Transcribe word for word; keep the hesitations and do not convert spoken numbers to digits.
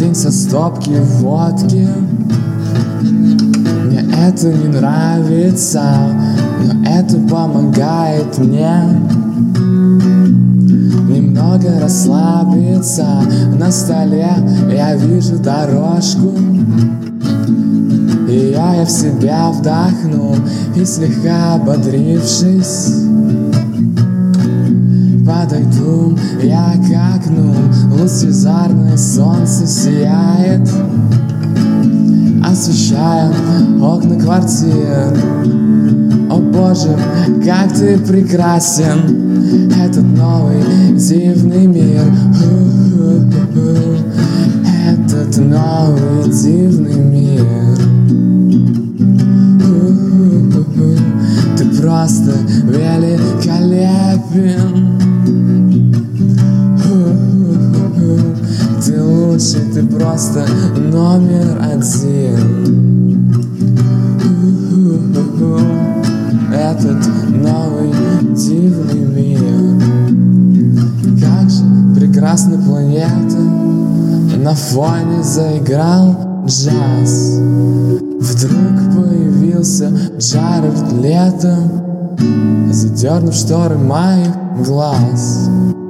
день со стопки водки. Мне это не нравится, но это помогает мне немного расслабиться. На столе я вижу дорожку, и я в себя вдохну, и слегка ободрившись подойду я к окну. Лучезарное солнце сияет, освещая окна квартир. О боже, как ты прекрасен, этот новый дивный мир. Этот новый дивный мир. Ты просто великолепен. Ты лучший, ты просто номер один. Этот новый дивный мир. Как же прекрасна планета. На фоне заиграл джаз. Вдруг появился Джаред летом, задернув шторы моих глаз.